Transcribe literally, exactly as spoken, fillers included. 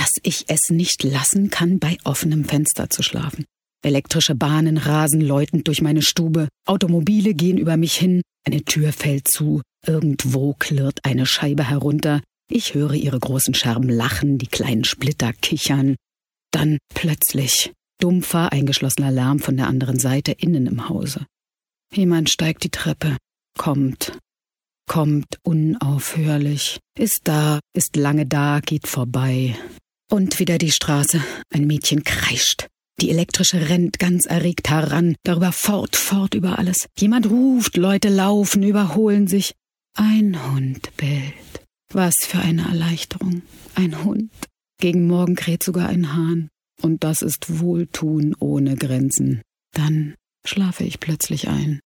dass ich es nicht lassen kann, bei offenem Fenster zu schlafen. Elektrische Bahnen rasen läutend durch meine Stube, Automobile gehen über mich hin, eine Tür fällt zu, irgendwo klirrt eine Scheibe herunter, ich höre ihre großen Scherben lachen, die kleinen Splitter kichern. Dann plötzlich dumpfer, eingeschlossener Lärm von der anderen Seite innen im Hause. Jemand steigt die Treppe, kommt, kommt unaufhörlich, ist da, ist lange da, geht vorbei. Und wieder die Straße, ein Mädchen kreischt. Die elektrische rennt ganz erregt heran, darüber fort, fort über alles. Jemand ruft, Leute laufen, überholen sich. Ein Hund bellt. Was für eine Erleichterung. Ein Hund. Gegen Morgen kräht sogar ein Hahn. Und das ist Wohltun ohne Grenzen. Dann schlafe ich plötzlich ein.